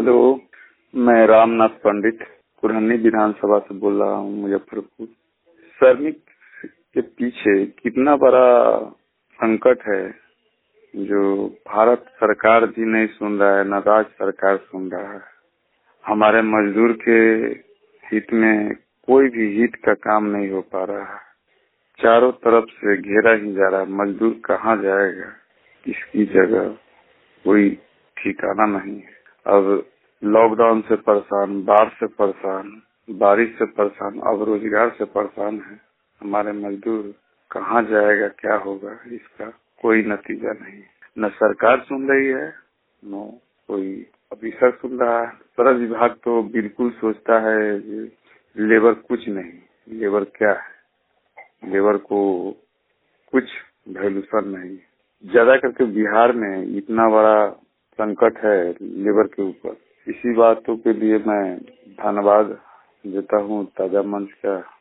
Hello, मैं रामनाथ पंडित पुरानी विधानसभा से बोल रहा हूँ, मुजफ्फरपुर। श्रमिक के पीछे कितना बड़ा संकट है जो भारत सरकार भी नहीं सुन रहा है, न राज्य सरकार सुन रहा है। हमारे मजदूर के हित में कोई भी हित का काम नहीं हो पा रहा है। चारों तरफ से घेरा ही जा रहा है। मजदूर कहाँ जाएगा, किसकी जगह कोई ठिकाना नहीं है। अब लॉकडाउन से परेशान, बाढ़ से परेशान, बारिश से परेशान, अब रोजगार से परेशान है। हमारे मजदूर कहाँ जाएगा, क्या होगा, इसका कोई नतीजा नहीं। न सरकार सुन रही है, न कोई ऑफिसर सुन रहा है। श्रम विभाग तो बिल्कुल सोचता है लेबर कुछ नहीं। लेबर क्या है, लेबर को कुछ वैल्यूशन नहीं। ज्यादा करके बिहार में इतना बड़ा संकट है लेबर के ऊपर। इसी बातों के लिए मैं धन्यवाद देता हूँ ताजा मंच का।